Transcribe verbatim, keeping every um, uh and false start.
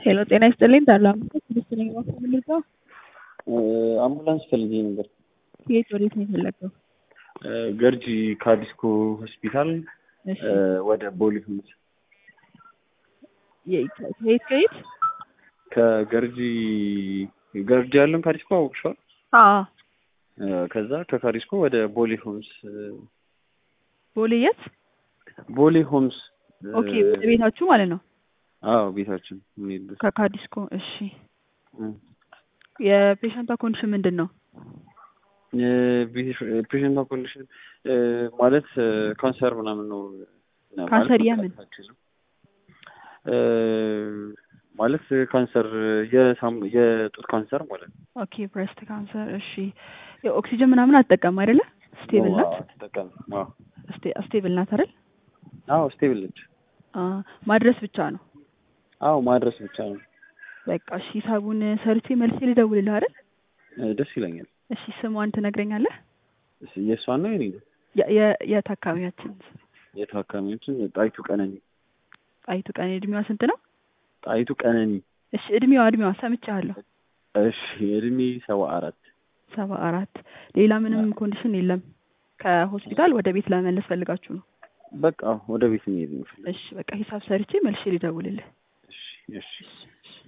ሄሎ ጤና ይስጥልኝ ታላም ስድስተኛ ክፍል ምልከታ አምቡላንስ ፈልጌ ነበር። የት ወዴት ነው የፈለገው? ገርጂ ካዲስኮ ሆስፒታል እሺ ወደ ቦሌ ሆምስ። የት የት ከየት? ከገርጂ ገርጂ ያለውን ካዲስኮ አውቅሽዋል? አዎ ከዛ ከካዲስኮ ወደ ቦሌ ሆምስ። ቦሌ የት? ቦሌ ሆምስ። ኦኬ ወደ ቤታችሁ ማለት ነው? አዎ ቤታችን ምን ከካዲስኮ። እሺ የፔሸንቷ ኮንዲሽን ምንድን ነው? የፔሸንቷ ኮንዲሽን ማለት ካንሰር ምናምን ነው። ካንሰር የምን ማለት ካንሰር የሳም የጡት ካንሰር ማለት ነው። ኦኬ ብሬስት ካንሰር። እሺ የኦክሲጅን ምናምን አትጠቀም አይደለ? ስቴብል ናት? አትጠቀም። አዎ ስቴ ስቴብል ናት አይደል? አዎ ስቴብል ነች። አ ማድረስ ብቻ ነው? አዎ ማድረስ ብቻ ነው። በቃ እሺ ሂሳቡን ሰርቼ መልሼ ልደውልልህ አይደል? ደስ ይለኛል። እሺ ስሟን ትነግረኛለህ? እሺ የእሷን ነው የኔ? የ የታካሚያችን የታካሚያችን ጣይቱ ቀነኒ። ጣይቱ ቀነኒ እድሜዋ ስንት ነው? ጣይቱ ቀነኒ። እሺ እድሜዋ እድሜዋ ሰምቻለሁ። እሺ እድሜ ሰባ አራት ሰባ አራት ሌላ ምንም ኮንዲሽን የለም? ከሆስፒታል ወደ ቤት ለመመለስ ፈልጋችሁ ነው? በቃ ወደ ቤት እንሄድ ነው። እሺ በቃ ሂሳብ ሰርቼ መልሼ ልደውልልህ። እሺ እሺ